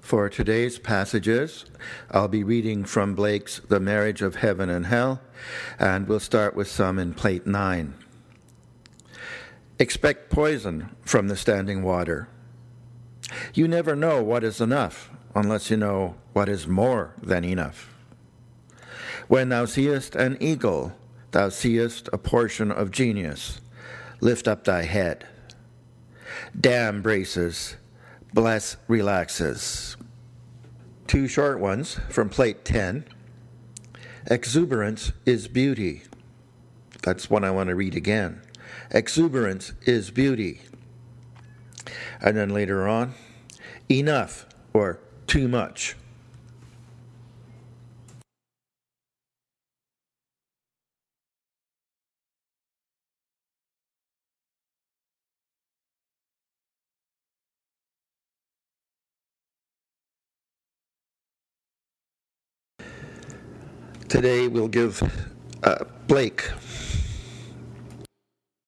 For today's passages, I'll be reading from Blake's The Marriage of Heaven and Hell, and we'll start with some in Plate 9. Expect poison from the standing water. You never know what is enough unless you know what is more than enough. When thou seest an eagle, thou seest a portion of genius. Lift up thy head. Damn braces, bless relaxes. Two short ones from Plate 10. Exuberance is beauty. That's one I want to read again. Exuberance is beauty. And then later on, enough or too much. Today we'll give Blake